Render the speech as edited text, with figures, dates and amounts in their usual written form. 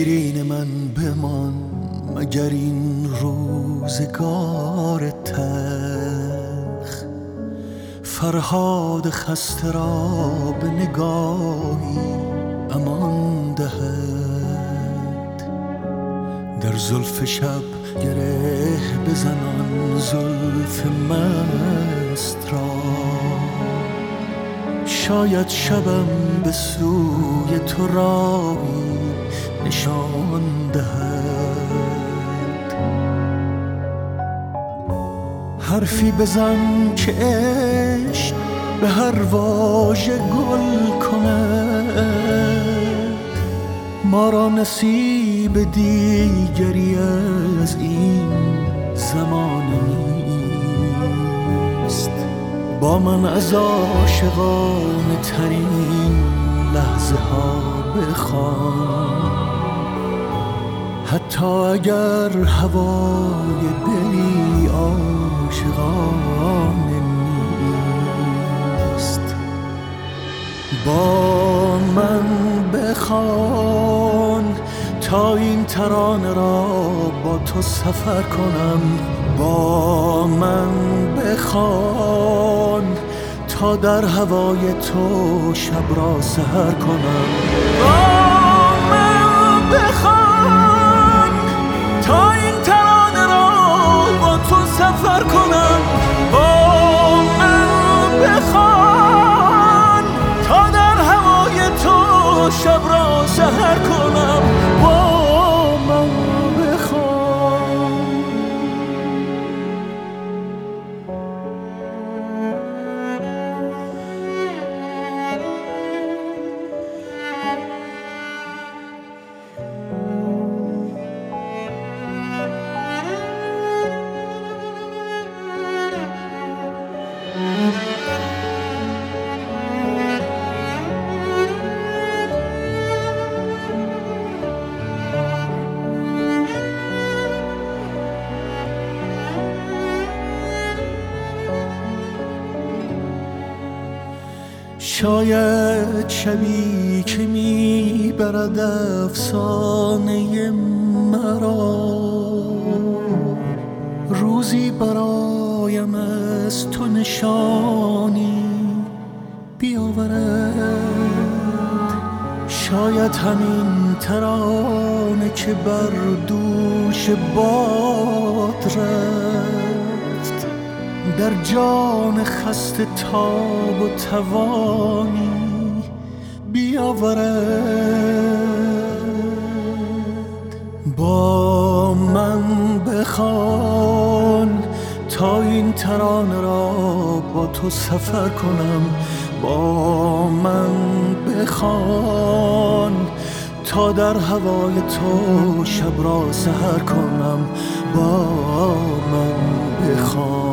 شیرین من بمان مگر این روزگار تلخ، فرهاد خسته را به نگاهی امان دهد. در زلف شب گره بزنان زلف مست را، شاید شبم به سوی تو راهی نشان دهد. حرفی بزن که عشق به هر واژه گل کند، ما را نصیب دیگری از این زمانه نیست. با من از عاشقانه ترین لحظه ها بخوان، حتی اگر هوای دلی عاشقانه نیست. با من بخوان تا این ترانه را با تو سفر کنم. با من بخوان تا در هوای تو شب را سحر کنم. با من بخوان تا این ترانه را با تو سفر کنم. با من بخوان تا در هوای تو شب را سحر کنم. با من بخوان. شاید شبی که میبرد افسانه مرا، روزی برایم از تو نشانی بیاورد. شاید همین ترانه که بر دوش باد رفت، در جان خسته تاب و توانی بیاورد. با من بخوان تا این ترانه را با تو سفر کنم. با من بخوان تا در هوای تو شب را سحر کنم. با من بخوان.